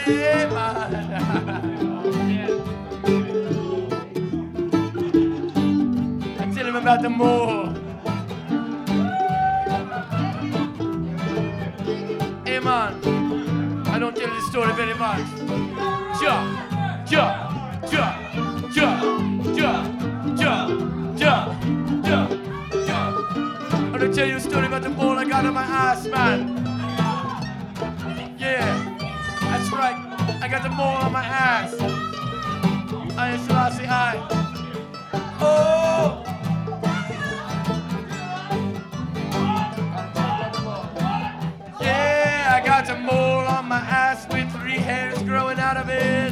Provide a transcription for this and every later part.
Yeah, man. I tell him about the mole. Hey, man. I don't tell this story very much. Ja, ja, ja, ja, ja, ja, ja, ja, ja. I'm gonna tell you a story about the mole I got on my ass, man. Yeah, that's right. I got the mole on my ass. I am Selassie I. Oh! Yeah, I got the mole on my ass with 3 hairs growing out of it.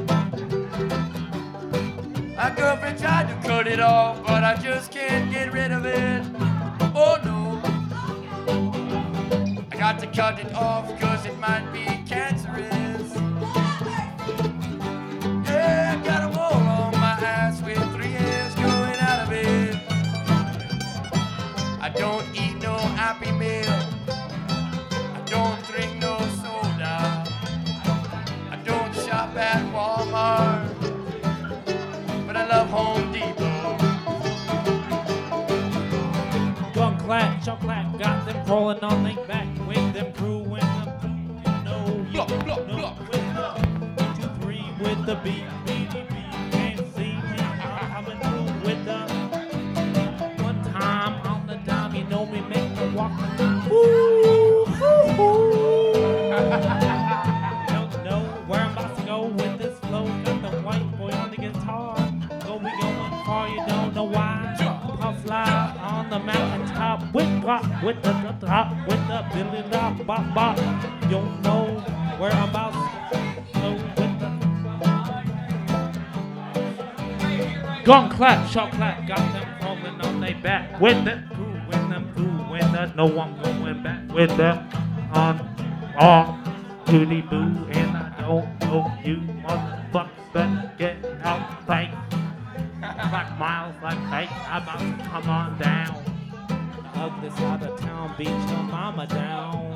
My girlfriend tried to cut it off, but I just can't get rid of it. Oh no. I got to cut it off because it might be cancerous. Yeah, I got a mole on my ass with 3 hairs growing out of it. I don't eat no Happy Meal. I don't drink no soda. I don't shop at Walmart. But I love Home Depot. Gun clap, shot clap, got them crawling on their back. With them crew and them, you know, you Block, block, know, block. with the 1, 2, 3 with the beat, can't see me coming through with the one time on the dime, you know me make the walk the line. Woo, woo, woo. Don't know where I'm about to go with this flow. Got the white boy on the guitar. Go we going far, you don't know why. Puff live on the mountain top with rock, with the drop, with the Billy Rock, bop bop. You don't know where I'm about to go with the gun clap, shot clap, got them falling on their back with the crew, with them crew, with the no one going back with the on all duty boo, and I don't know you motherfuckers better get out fight. Like miles, like fake, I'm about to come on down. The ugly side of town, beat your mama down.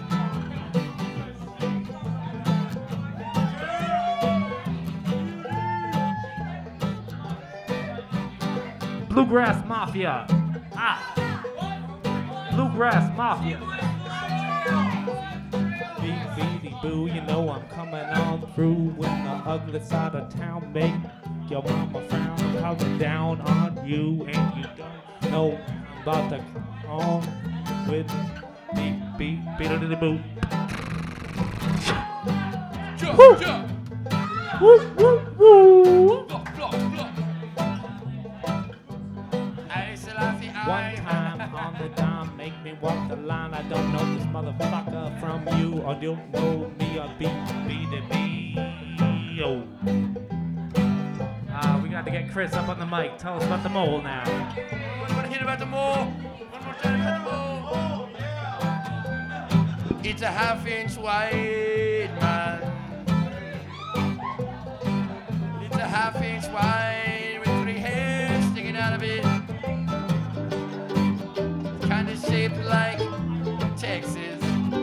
Bluegrass Mafia. Ah. Bluegrass Mafia. Beady boo, you know I'm coming on through when the ugly side of town make your mama frown. I'm coming down on you and you don't know I'm about to come on with beat boo. Woo! Woo, woo, woo! Block, block, block. One time on the dime, make me walk the line. I don't know this motherfucker from you, or don't know me, or beat me. Yo. We got to get Chris up on the mic. Tell us about the mole now. What do you want to hear about the mole? One more time about the mole. It's a 1/2-inch wide, man. It's a 1/2-inch wide with 3 hairs sticking out of it. Kind of shaped like Texas.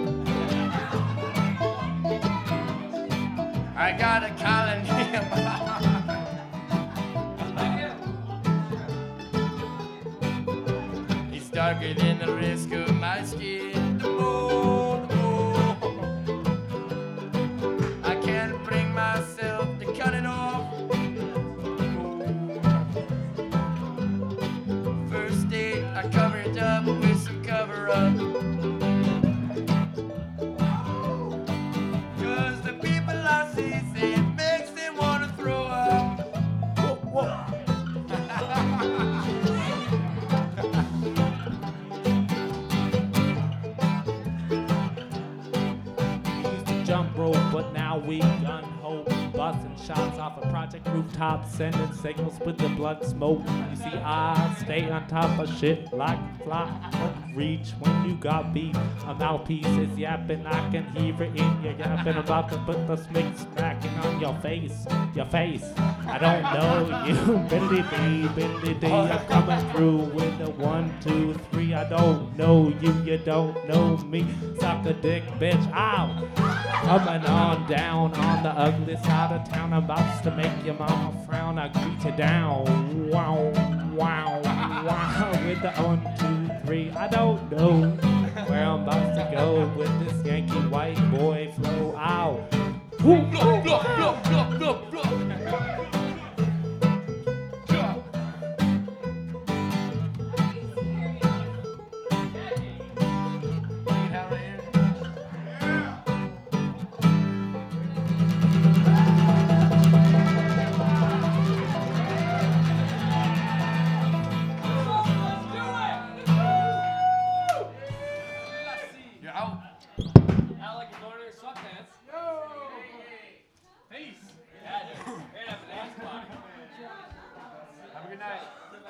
I got a calling him. It's darker than the risk of my skin. The mole, the mole. I can't bring myself to cut it off. First date, I cover it up with some cover up. Cause the people I see say it makes them wanna throw up. Whoa, whoa. Jump rope, but now we gun hope. Busting shots off a project rooftop, sending signals with the blood smoke. You see, I stay on top of shit like a fly. Don't reach when you got beat. A mouthpiece is yapping, I can hear it in your yapping. About to put the snake smacking on your face. I don't know you. Biddly dee, I'm coming through with the 1, 2, 3. I don't know you don't know me. Suck a dick, bitch. Ow. Coming on down on the ugly side of town. I'm about to make your mama frown. I greet you down. Wow, wow, wow. With the 1, 2, 3. I don't know where I'm about to go with this Yankee white boy flow. Ow. Woo. Block, block, block, block, block, block. Yeah. You're out. I like a corner sweatpants. Peace. Yeah, dude. Hey, have a dance block. Have a good night.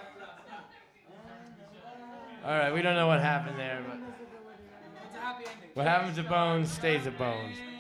All right, we don't know what happened there, but It's a happy ending. what happens to Bones stays at Bones.